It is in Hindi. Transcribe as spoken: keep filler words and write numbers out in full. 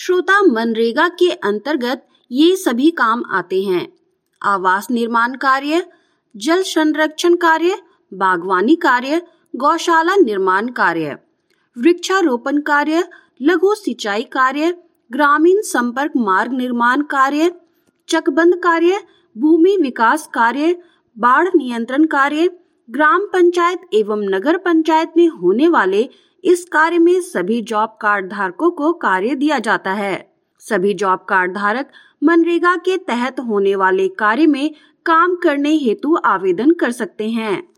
श्रोता, मनरेगा के अंतर्गत ये सभी काम आते हैं: आवास निर्माण कार्य, जल संरक्षण कार्य, बागवानी कार्य, गौशाला निर्माण कार्य, वृक्षारोपण कार्य, लघु सिंचाई कार्य, ग्रामीण संपर्क मार्ग निर्माण कार्य, चकबंद कार्य, भूमि विकास कार्य, बाढ़ नियंत्रण कार्य। ग्राम पंचायत एवं नगर पंचायत में होने वाले इस कार्य में सभी जॉब कार्ड धारकों को कार्य दिया जाता है। सभी जॉब कार्ड धारक मनरेगा के तहत होने वाले कार्य में काम करने हेतु आवेदन कर सकते हैं।